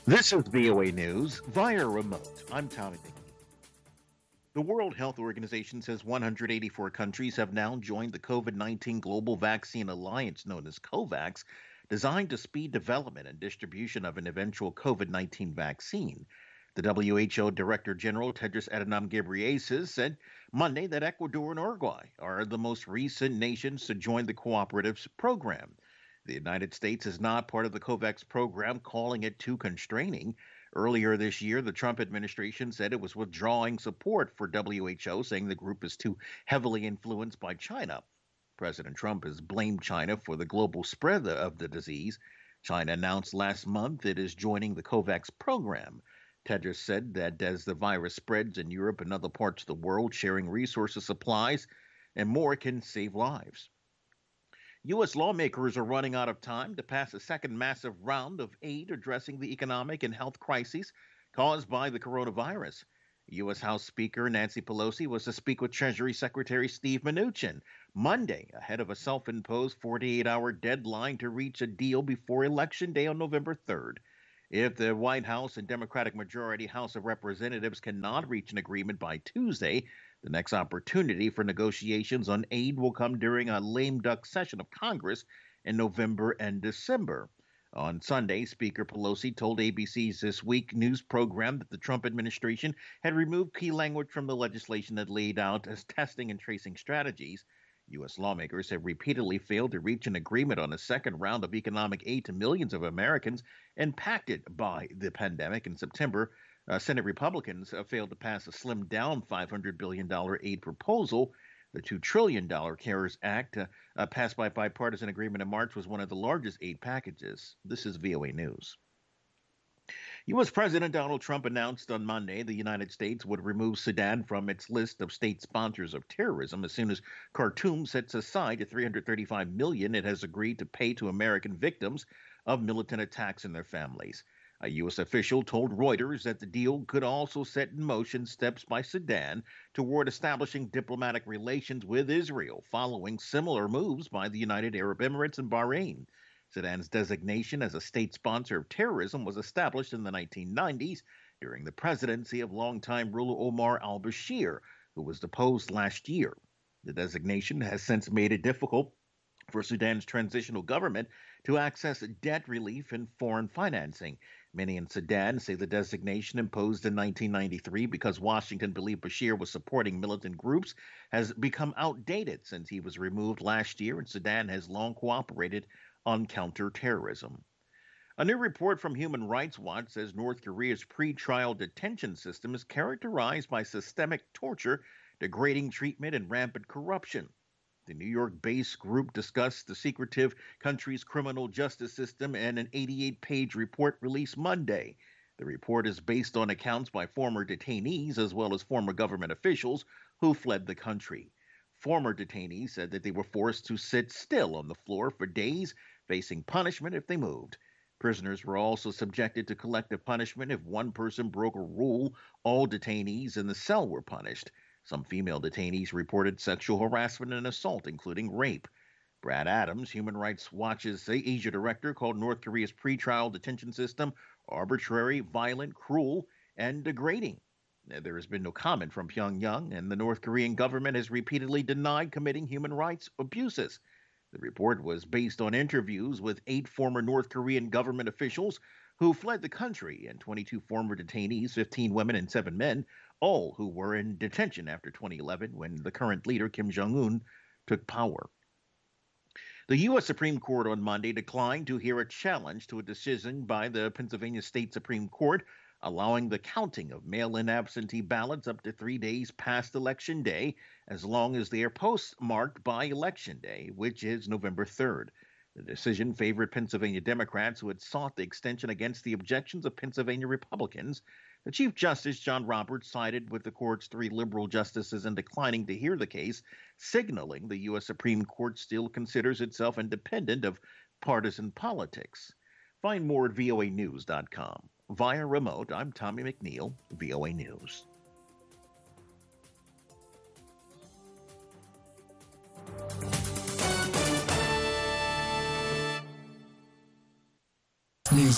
This is VOA News via remote. I'm Tommy McNeil. The World Health Organization says 184 countries have now joined the COVID 19 Global Vaccine Alliance, known as COVAX, designed to speed development and distribution of an eventual COVID 19 vaccine. The WHO Director General Tedros Adhanom Ghebreyesus said Monday that Ecuador and Uruguay are the most recent nations to join the cooperative's program. The United States is not part of the COVAX program, calling it too constraining. Earlier this year, the Trump administration said it was withdrawing support for WHO, saying the group is too heavily influenced by China. President Trump has blamed China for the global spread of the disease. China announced last month it is joining the COVAX program. Tedros said that as the virus spreads in Europe and other parts of the world, sharing resources, supplies, and more can save lives. U.S. lawmakers are running out of time to pass a second massive round of aid addressing the economic and health crises caused by the coronavirus. U.S. House Speaker Nancy Pelosi was to speak with Treasury Secretary Steve Mnuchin Monday ahead of a self imposed 48-hour deadline to reach a deal before Election Day on November 3rd. If the White House and Democratic majority House of Representatives cannot reach an agreement by Tuesday, the next opportunity for negotiations on aid will come during a lame duck session of Congress in November and December. On Sunday, Speaker Pelosi told ABC's This Week news program that the Trump administration had removed key language from the legislation that laid out as testing and tracing strategies. U.S. lawmakers have repeatedly failed to reach an agreement on a second round of economic aid to millions of Americans impacted by the pandemic. In September, Senate Republicans failed to pass a slimmed down $500 billion aid proposal. The $2 trillion CARES Act, passed by bipartisan agreement in March, was one of the largest aid packages. This is VOA News. U.S. President Donald Trump announced on Monday the United States would remove Sudan from its list of state sponsors of terrorism as soon as Khartoum sets aside the $335 million it has agreed to pay to American victims of militant attacks and their families. A U.S. official told Reuters that the deal could also set in motion steps by Sudan toward establishing diplomatic relations with Israel, following similar moves by the United Arab Emirates and Bahrain. Sudan's designation as a state sponsor of terrorism was established in the 1990s during the presidency of longtime ruler Omar al-Bashir, who was deposed last year. The designation has since made it difficult for Sudan's transitional government to access debt relief and foreign financing. Many in Sudan say the designation imposed in 1993 because Washington believed Bashir was supporting militant groups has become outdated since he was removed last year, and Sudan has long cooperated on counterterrorism. A new report from Human Rights Watch says North Korea's pretrial detention system is characterized by systemic torture, degrading treatment, and rampant corruption. The New York-based group discussed the secretive country's criminal justice system in an 88-page report released Monday. The report is based on accounts by former detainees as well as former government officials who fled the country. Former detainees said that they were forced to sit still on the floor for days, facing punishment if they moved. Prisoners were also subjected to collective punishment. If one person broke a rule, all detainees in the cell were punished. Some female detainees reported sexual harassment and assault, including rape. Brad Adams, Human Rights Watch's Asia director, called North Korea's pretrial detention system arbitrary, violent, cruel, and degrading. There has been no comment from Pyongyang, and the North Korean government has repeatedly denied committing human rights abuses. The report was based on interviews with 8 former North Korean government officials who fled the country and 22 former detainees, 15 women and 7 men, all who were in detention after 2011 when the current leader, Kim Jong-un, took power. The U.S. Supreme Court on Monday declined to hear a challenge to a decision by the Pennsylvania State Supreme Court allowing the counting of mail-in absentee ballots up to 3 days past Election Day, as long as they are postmarked by Election Day, which is November 3rd. The decision favored Pennsylvania Democrats who had sought the extension against the objections of Pennsylvania Republicans. The Chief Justice, John Roberts, sided with the court's 3 liberal justices in declining to hear the case, signaling the U.S. Supreme Court still considers itself independent of partisan politics. Find more at voanews.com. Via remote, I'm Tommy McNeil, VOA News.